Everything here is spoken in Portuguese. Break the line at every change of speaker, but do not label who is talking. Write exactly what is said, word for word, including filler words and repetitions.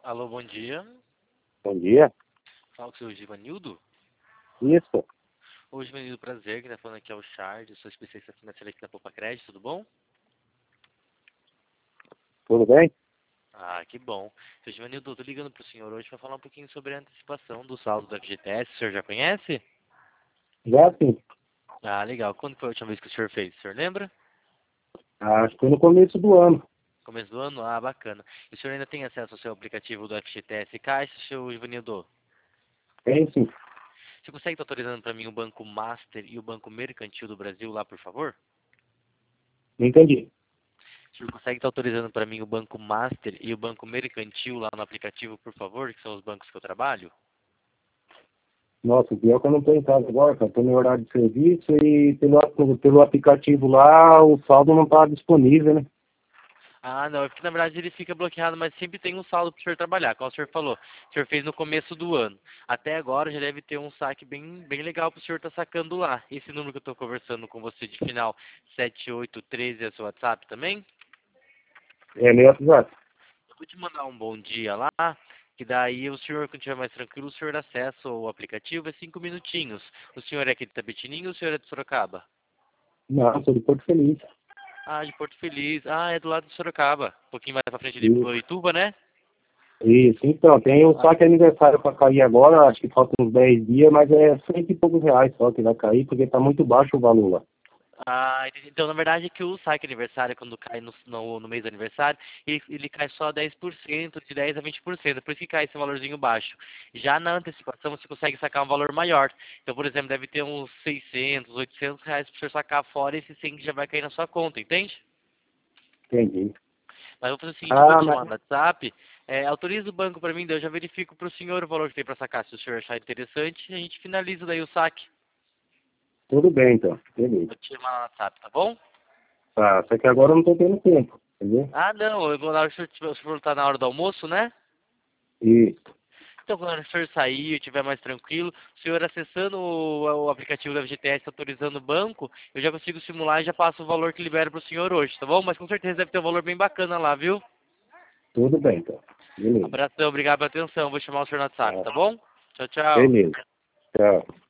Alô, bom dia.
Bom dia.
Fala com o seu Givanildo.
Isso,
Ô, Givanildo, prazer. Quem tá falando aqui é o Chard, sou especialista financeiro aqui na Poupa Crédito, tudo bom?
tudo bem?
Ah, que bom. Seu Givanildo, eu tô ligando pro senhor hoje para falar um pouquinho sobre a antecipação do saldo do F G T S. O senhor já conhece?
Já sim.
Ah, legal. Quando foi a última vez que o senhor fez? O senhor lembra?
Acho que foi no começo do ano.
Começo do ano? Ah, bacana. E o senhor ainda tem acesso ao seu aplicativo do F G T S Caixa, seu Givanildo?
Tem sim.
Você consegue estar autorizando para mim o Banco Master e o Banco Mercantil do Brasil lá, por favor?
Não entendi.
O senhor consegue estar autorizando para mim o Banco Master e o Banco Mercantil lá no aplicativo, por favor, que são os bancos que eu trabalho?
Nossa, o pior é que eu não estou em casa agora, cara. Estou no horário de serviço e pelo, pelo aplicativo lá o saldo não está disponível, né?
Ah, não, é porque na verdade ele fica bloqueado, mas sempre tem um saldo para o senhor trabalhar, como o senhor falou. O senhor fez no começo do ano. Até agora já deve ter um saque bem, bem legal para o senhor estar sacando lá. Esse número que eu estou conversando com você de final sete oito um três é seu WhatsApp também?
É meu WhatsApp.
Eu vou te mandar um bom dia lá, que daí o senhor, quando estiver mais tranquilo, o senhor acessa o aplicativo, é cinco minutinhos. O senhor é aqui de Tapetininho ou o senhor é de Sorocaba?
Não, sou de Porto Feliz.
Ah, de Porto Feliz. Ah, é do lado de Sorocaba. Um pouquinho mais pra frente de
Isso.
Boituva, né?
Isso. Então, tem o
Ah,
saque aniversário para cair agora, acho que faltam uns dez dias, mas é cento e poucos reais só que vai cair, porque está muito baixo o valor lá.
ah, entendi. Então, na verdade, é que o saque aniversário, quando cai no, no, no mês do aniversário, ele, ele cai só dez por cento, de dez a vinte por cento. Por isso que cai esse valorzinho baixo. Já na antecipação, você consegue sacar um valor maior. Então, por exemplo, deve ter uns seiscentos, oitocentos reais para você sacar fora, esse cem que já vai cair na sua conta, entende?
Entendi.
Mas eu vou fazer o seguinte, eu vou
Ah,
te
mas
chamar no WhatsApp, é, autoriza o banco para mim, daí eu já verifico para o senhor o valor que tem para sacar. Se o senhor achar interessante, a gente finaliza daí o saque.
tudo bem então. Beleza.
Vou te chamar no WhatsApp, tá bom?
Tá, só que agora eu não estou tendo tempo, entendeu?
Ah, não, eu vou lá, o senhor, o senhor tá na hora do almoço, né?
Isso.
Então, quando o senhor sair e estiver mais tranquilo, o senhor acessando o, o aplicativo da F G T S, autorizando o banco, eu já consigo simular e já passo o valor que libera para o senhor hoje, tá bom? Mas com certeza deve ter um valor bem bacana lá, viu?
Tudo bem, então. Beleza.
Abração, obrigado pela atenção. Vou chamar o senhor no WhatsApp,
Tá.
tá bom? Tchau, tchau.
Beleza. Tchau.